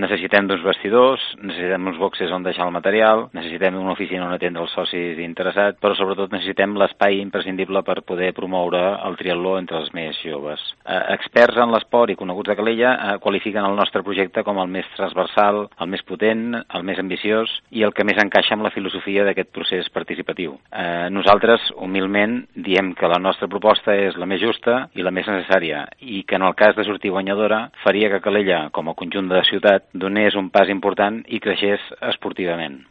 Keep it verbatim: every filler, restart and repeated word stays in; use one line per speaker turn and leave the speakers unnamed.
necessitem dos vestidors, necessitem uns boxes on deixar el material, necessitem una oficina on atendre els socis interessats, però sobretot necessitem l'espai imprescindible per poder promoure el triatló entre els més joves. Eh, experts en l'esport i coneguts a Calella eh, qualifiquen el nostre projecte com el més transversal, el més potent, el més ambiciós i el que més encaixa amb la filosofia d'aquest procés participatiu. Eh, nosaltres, humilment, diem que la nostra proposta és la més justa i la més necessària i que en el cas de sortir guanyadora faria que Calella, com a conjunt de la ciutat, donés un pas important i creixés esportivament.